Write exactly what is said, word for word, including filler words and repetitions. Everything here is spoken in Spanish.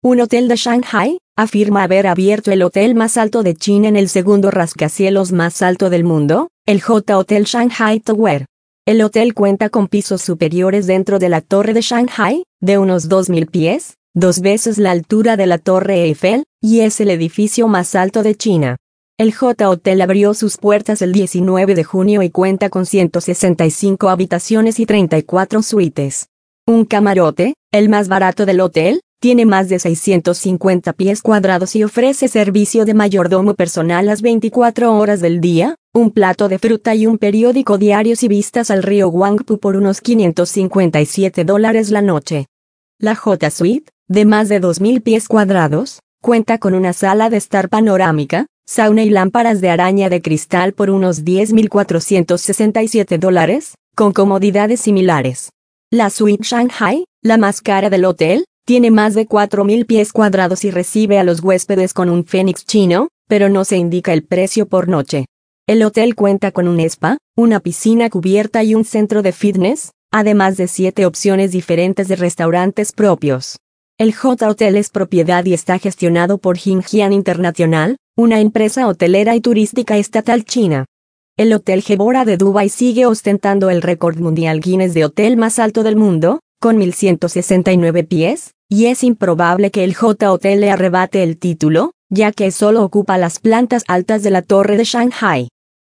Un hotel de Shanghai afirma haber abierto el hotel más alto de China en el segundo rascacielos más alto del mundo, el J Hotel Shanghai Tower. El hotel cuenta con pisos superiores dentro de la Torre de Shanghai, de unos dos mil pies, dos veces la altura de la Torre Eiffel, y es el edificio más alto de China. El J Hotel abrió sus puertas el diecinueve de junio y cuenta con ciento sesenta y cinco habitaciones y treinta y cuatro suites. Un camarote, el más barato del hotel, tiene más de seiscientos cincuenta pies cuadrados y ofrece servicio de mayordomo personal las veinticuatro horas del día, un plato de fruta y un periódico diarios y vistas al río Huangpu por unos quinientos cincuenta y siete dólares la noche. La J Suite, de más de dos mil pies cuadrados, cuenta con una sala de estar panorámica, sauna y lámparas de araña de cristal por unos diez mil cuatrocientos sesenta y siete dólares, con comodidades similares. La Suite Shanghai, la más cara del hotel, tiene más de cuatro mil pies cuadrados y recibe a los huéspedes con un fénix chino, pero no se indica el precio por noche. El hotel cuenta con un spa, una piscina cubierta y un centro de fitness, además de siete opciones diferentes de restaurantes propios. El J Hotel es propiedad y está gestionado por Jinjiang International, una empresa hotelera y turística estatal china. El Hotel Gebora de Dubái sigue ostentando el récord mundial Guinness de hotel más alto del mundo, con mil ciento sesenta y nueve pies, y es improbable que el J Hotel le arrebate el título, ya que solo ocupa las plantas altas de la Torre de Shanghai.